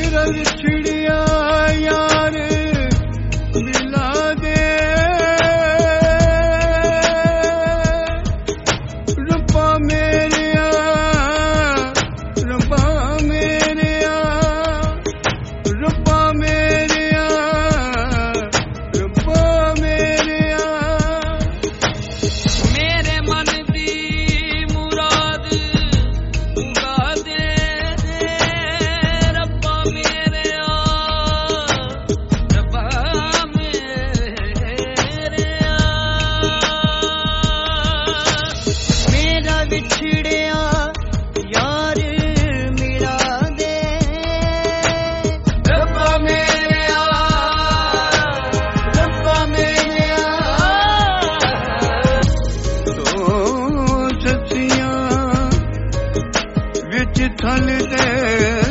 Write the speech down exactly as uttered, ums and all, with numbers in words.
छिड़िया यार मिला दे रब्बा मेरेया रब्बा मेरेया रब्बा मेरेया रब्बा मेरेया मेरे मन दी मुराद पूरा दे रब्बा मेरेया रब्बा मेरेया मेरा विछड़िया यार मिला दे रब्बा मेरेया रब्बा मेरेया तो सच्चियां विच थल दे